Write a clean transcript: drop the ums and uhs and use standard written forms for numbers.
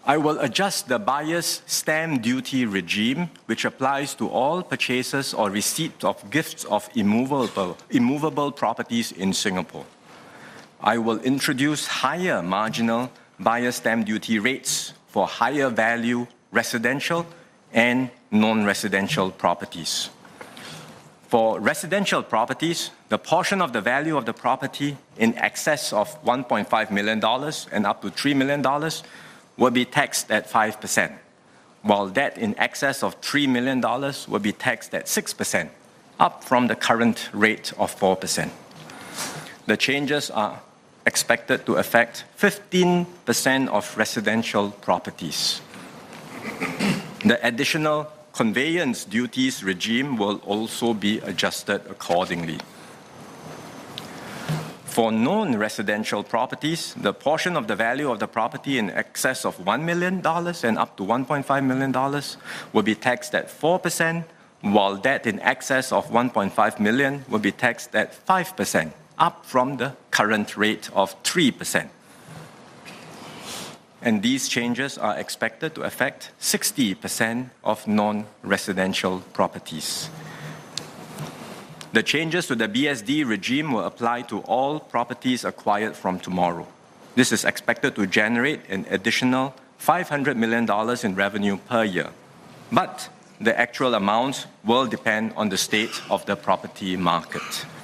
I will adjust the buyer's stamp duty regime, which applies to all purchases or receipt of gifts of immovable properties in Singapore. I will introduce higher marginal buyer stamp duty rates for higher value residential and non-residential properties. For residential properties, the portion of the value of the property in excess of $1.5 million and up to $3 million will be taxed at 5%, while that in excess of $3 million will be taxed at 6%, up from the current rate of 4%. The changes are expected to affect 15% of residential properties. The additional conveyance duties regime will also be adjusted accordingly. For non-residential properties, the portion of the value of the property in excess of $1 million and up to $1.5 million will be taxed at 4%, while that in excess of $1.5 million will be taxed at 5%, up from the current rate of 3%. And these changes are expected to affect 60% of non-residential properties. The changes to the BSD regime will apply to all properties acquired from tomorrow. This is expected to generate an additional $500 million in revenue per year. But the actual amount will depend on the state of the property market.